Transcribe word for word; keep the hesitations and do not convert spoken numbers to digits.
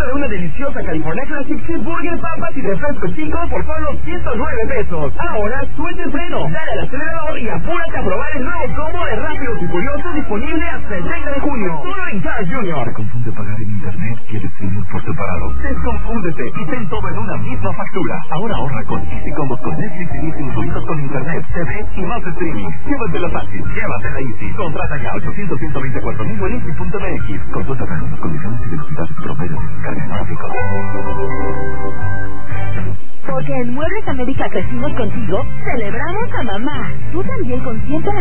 de una deliciosa California Classic Cheeseburger, papas y refresco chico por solo ciento nueve pesos. Ahora suelta el freno, dale al acelerador y apúrate a probar el nuevo combo de Rápidos y Furiosos disponible hasta el treinta de junio. Solo en Cars Junior. ¿Te confunde pagar en internet y el streaming por separado? Desconfúndete y ten todo en una misma factura. Ahora ahorra con Easy Combos con Netflix y Disney incluidos con internet, T V y más streaming. Llévatela fácil, llévatela Easy. Contrata ya ochocientos, ciento veinticuatro mil en easy punto m x. Consulta las condiciones y velocidades promedio de descarga gráfico. Porque en Muebles América crecimos contigo, celebramos a mamá. Tú también consiente